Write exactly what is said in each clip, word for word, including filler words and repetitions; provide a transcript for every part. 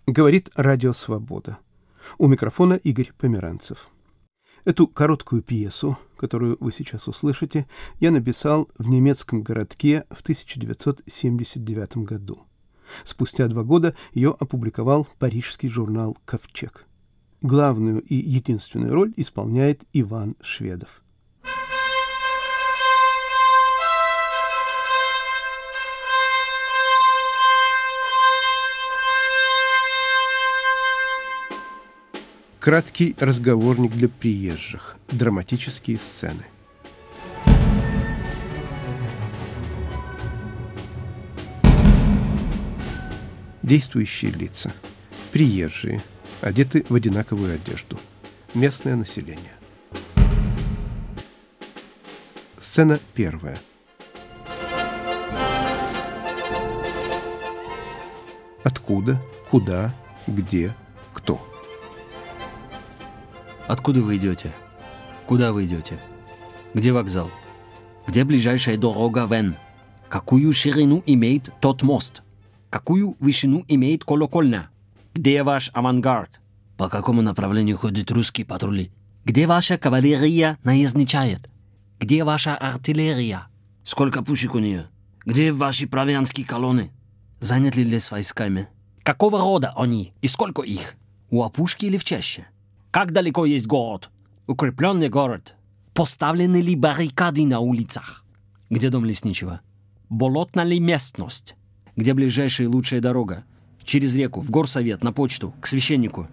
Говорит Радио Свобода. У микрофона Игорь Померанцев. Эту короткую пьесу, которую вы сейчас услышите, я написал в немецком городке в тысяча девятьсот семьдесят девятом году. Спустя два года ее опубликовал парижский журнал «Ковчег». Главную и единственную роль исполняет Иван Шведов. Краткий разговорник для приезжих. Драматические сцены. Действующие лица. Приезжие, одеты в одинаковую одежду. Местное население. Сцена первая. Откуда, куда, где, кто? Откуда вы идете? Куда вы идете? Где вокзал? Где ближайшая дорога в Н? Какую ширину имеет тот мост? Какую вышину имеет колокольня? Где ваш авангард? По какому направлению ходят русские патрули? Где ваша кавалерия наездничает? Где ваша артиллерия? Сколько пушек у нее? Где ваши провианские колонны? Заняты ли с войсками? Какого рода они и сколько их? У опушки или в чаще? Как далеко есть город? Укрепленный город? Поставлены ли баррикады на улицах? Где дом лесничего? Болотна ли местность? Где ближайшая и лучшая дорога? Через реку, в горсовет, на почту, к священнику.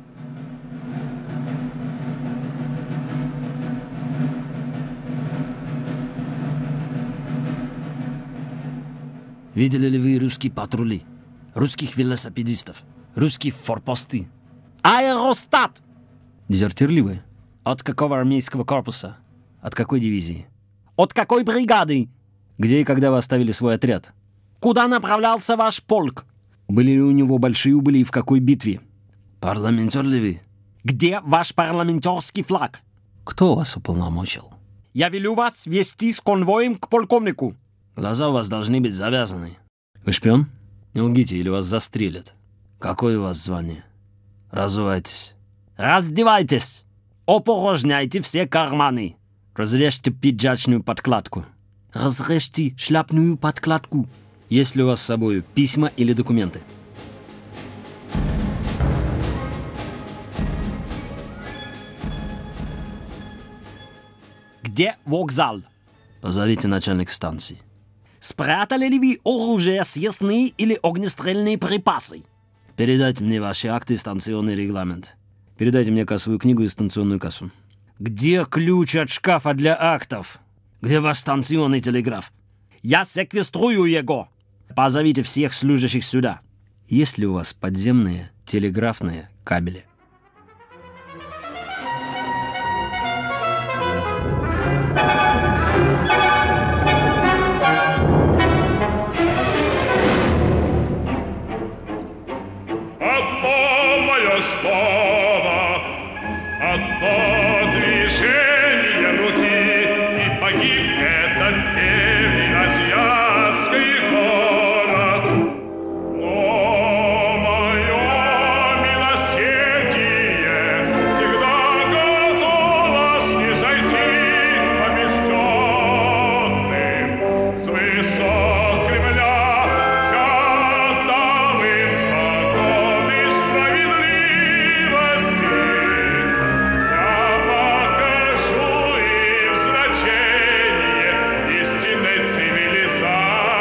Видели ли вы русские патрули? Русских велосипедистов? Русские форпосты? Аэростат! Дезертир ли вы? От какого армейского корпуса? От какой дивизии? От какой бригады? Где и когда вы оставили свой отряд? Куда направлялся ваш полк? Были ли у него большие убыли и в какой битве? Парламентер ли вы? Где ваш парламентерский флаг? Кто вас уполномочил? Я велю вас вести с конвоем к полковнику. Глаза у вас должны быть завязаны. Вы шпион? Не лгите, или вас застрелят. Какое у вас звание? Разувайтесь. Раздевайтесь! Опорожняйте все карманы. Разрежьте пиджачную подкладку. Разрежьте шляпную подкладку. Есть ли у вас с собой письма или документы? Где вокзал? Позовите начальник станции. Спрятали ли вы оружие, съестные или огнестрельные припасы? Передайте мне ваши акты и станционный регламент. Передайте мне кассовую книгу и станционную кассу. Где ключ от шкафа для актов? Где ваш станционный телеграф? Я секвеструю его. Позовите всех служащих сюда. Есть ли у вас подземные телеграфные кабели? Одно мое слово, одно движение руки, и погиб этот древний азиатский город. Но мое милосердие всегда готово снизойти к побежденным с высот Кремля. Я дам им закон и справедливости. Я покажу им значение истинной цивилизации.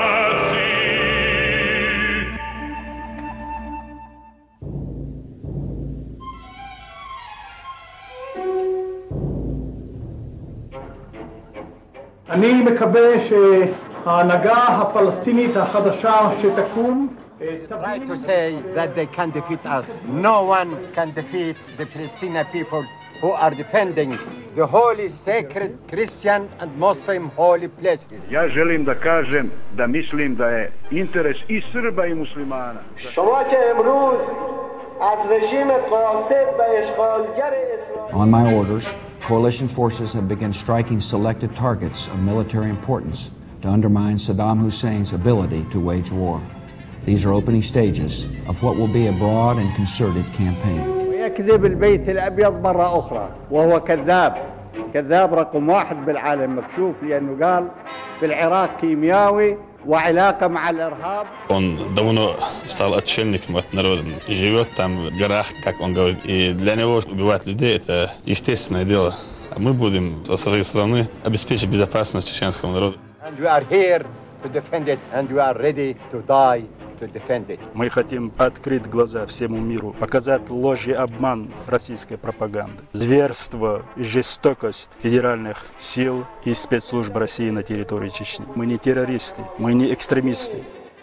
אני מקווה שההנהגה הפלסטינית החדשה שתקום Try to say that they can defeat us. No one can defeat the Palestinian people who are defending the holy, sacred Christian and Muslim holy places. Ja želim da kažem da mislim da je interes i Srba i muslimana. شما که امروز از رژیم غاصب و اشغالگر اسرائیل On my orders, coalition forces have begun striking selected targets of military importance to undermine Saddam Hussein's ability to wage war. These are opening stages of what will be a broad and concerted campaign. ويكذب البيت الأبيض مرة أخرى وهو كذاب كذاب رقم واحد بالعالم مكشوف لأنه قال في العراق كيمياوي وعلاقة مع الإرهاب. Он давно стал отшельником от народа, живет там в горах, как он говорит, и для него убивать людей – это естественное дело. А мы будем со своей стороны обеспечить безопасность чеченского народа. And we are here to defend it, and we are ready to die to defend it. Мы хотим открыть глаза всему миру, показать ложь и обман российской пропаганды, зверство и жестокость федеральных сил и спецслужб России на территории Чечни. Мы не террористы, мы не экстремисты.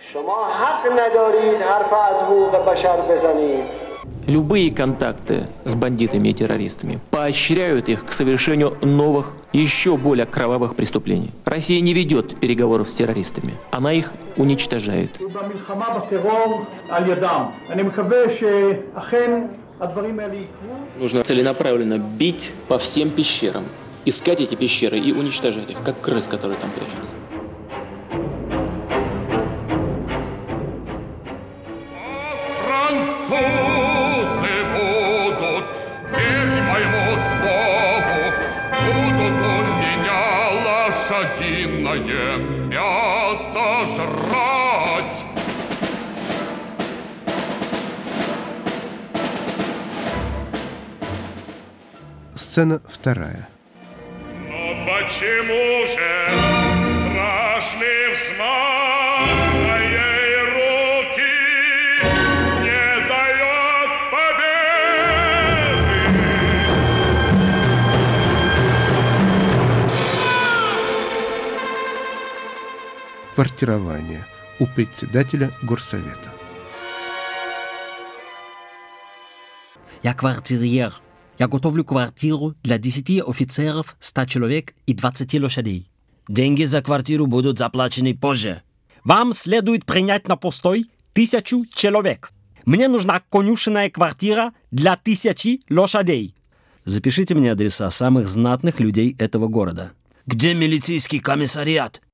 Любые контакты с бандитами и террористами поощряют их к совершению новых, еще более кровавых преступлений. Россия не ведет переговоров с террористами, она их уничтожает. Нужно целенаправленно бить по всем пещерам, искать эти пещеры и уничтожать их, как крыс, которые там прячутся. Французы будут, верь моему слову, будут у меня лошадиное мясо жрать. Сцена вторая. Но почему же страшный взмах моей руки не дает победы? Квартирование у председателя горсовета. Я квартирьер. Я готовлю квартиру для десяти офицеров, ста человек и двадцати лошадей. Деньги за квартиру будут заплачены позже. Вам следует принять на постой тысячу человек. Мне нужна конюшенная квартира для тысячи лошадей. Запишите мне адреса самых знатных людей этого города. Где милицейский комиссариат?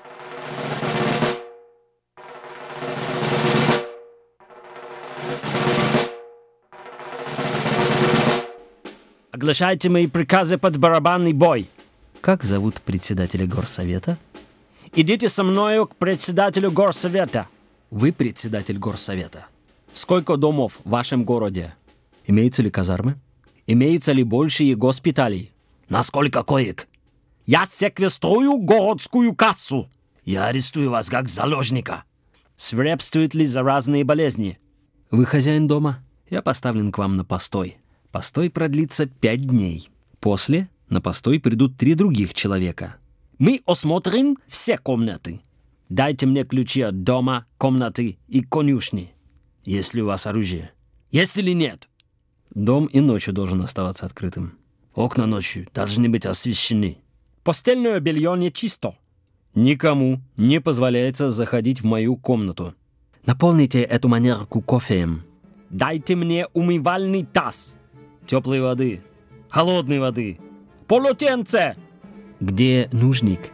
Оглашайте мои приказы под барабанный бой. Как зовут председателя горсовета? Идите со мною к председателю горсовета. Вы председатель горсовета. Сколько домов в вашем городе? Имеются ли казармы? Имеются ли большие госпитали? Насколько коек? Я секвеструю городскую кассу. Я арестую вас как заложника. Свирепствуют ли заразные болезни? Вы хозяин дома? Я поставлен к вам на постой. Постой продлится пять дней. После на постой придут три других человека. Мы осмотрим все комнаты. Дайте мне ключи от дома, комнаты и конюшни. Есть ли у вас оружие? Есть или нет? Дом и ночью должен оставаться открытым. Окна ночью должны быть освещены. Постельное белье нечисто. Никому не позволяется заходить в мою комнату. Наполните эту манерку кофеем. Дайте мне умывальный таз. Теплой воды, холодной воды, полотенце. Где нужник?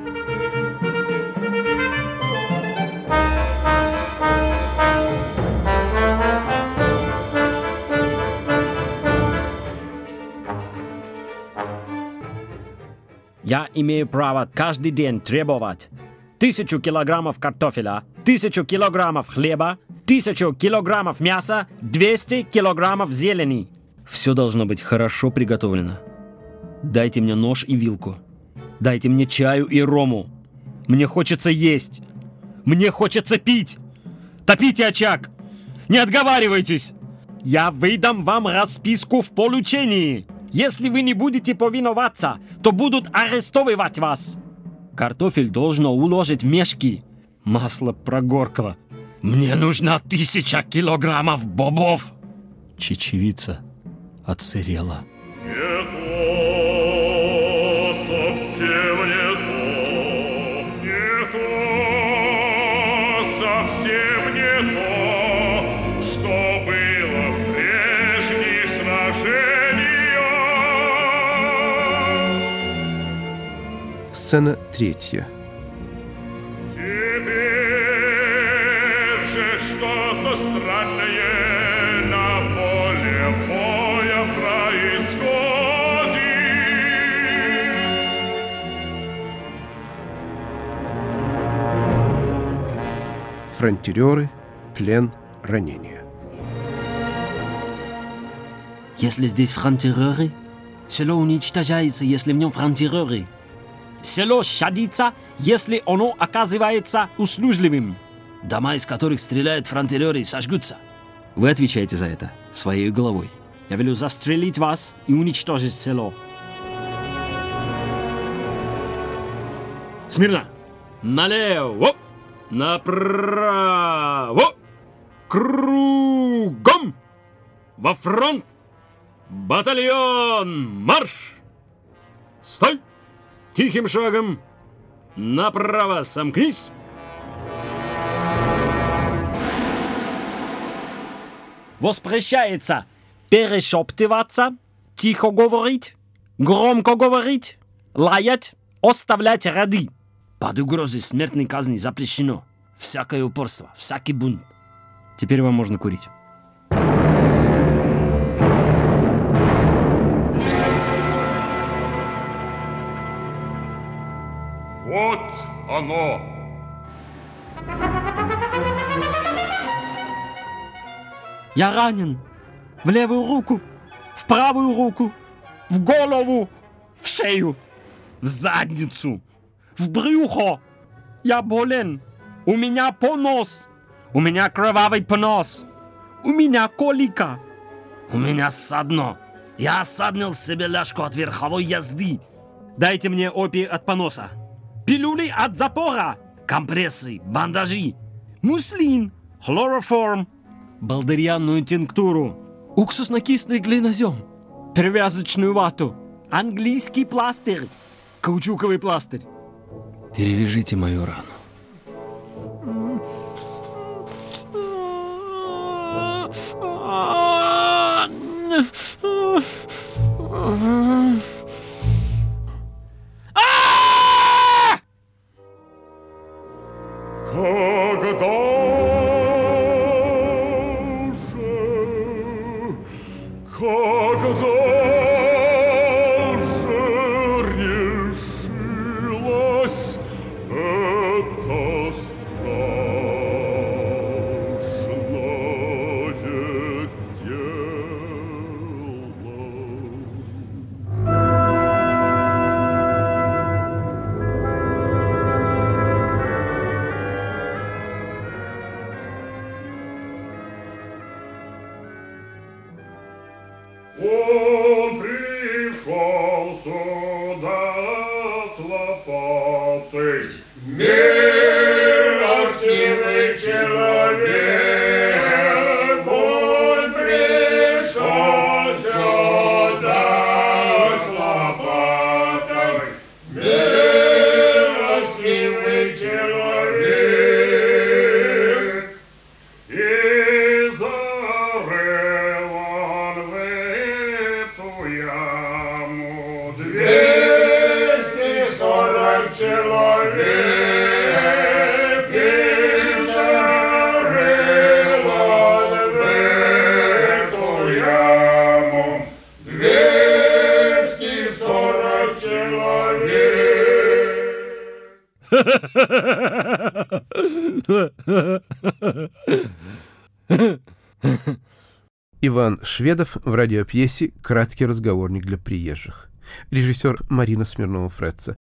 Я имею право каждый день требовать тысячу килограммов картофеля, тысячу килограммов хлеба, тысячу килограммов мяса, двести килограммов зелени. Все должно быть хорошо приготовлено. Дайте мне нож и вилку. Дайте мне чаю и рому. Мне хочется есть. Мне хочется пить. Топите очаг. Не отговаривайтесь. Я выдам вам расписку в получении. Если вы не будете повиноваться, то будут арестовывать вас. Картофель должно уложить в мешки. Масло прогоркло. Мне нужна тысяча килограммов бобов. Чечевица отсырела. Не то, совсем не то, не то, совсем не то, что было в прежних сражениях. Сцена третья. Теперь же что-то странное на поле боя происходит. Фронтиреры, плен, ранения. Если здесь фронтиреры, село уничтожается, если в нем фронтиреры. Село щадится, если оно оказывается услужливым. Дома, из которых стреляют фронтиреры, сожгутся. Вы отвечаете за это своей головой. Я велю застрелить вас и уничтожить село. Смирно! Налево! Направо! Кругом! Во фронт! Батальон! Марш! Стой! Тихим шагом! Направо сомкнись! Воспрещается перешептываться, тихо говорить, громко говорить, лаять, оставлять ряды. Под угрозой смертной казни запрещено всякое упорство, всякий бунт. Теперь вам можно курить. Вот оно. Я ранен. В левую руку, в правую руку, в голову, в шею, в задницу, в брюхо. Я болен. У меня понос. У меня кровавый понос. У меня колика. У меня ссадно. Я осаднил себе ляжку от верховой язды. Дайте мне опий от поноса. Пилюли от запора. Компрессы, бандажи. Муслин, хлороформ. Балдырьянную тинктуру. Уксусно-кислый глинозем. Перевязочную вату. Английский пластырь. Каучуковый пластырь. Перевяжите мою рану. Когда же, когда же решилась эта страшное Он пришел сюда с лопатой. Милостивый человек, он пришел сюда с лопатой. Милостивый человек, и зарыл он в эту яму двести сорок человек, и зарыл он в эту яму двести сорок человек. Иван Шведов в радиопьесе «Краткий разговорник для приезжих». Режиссер Марина Смирнова-Фретца.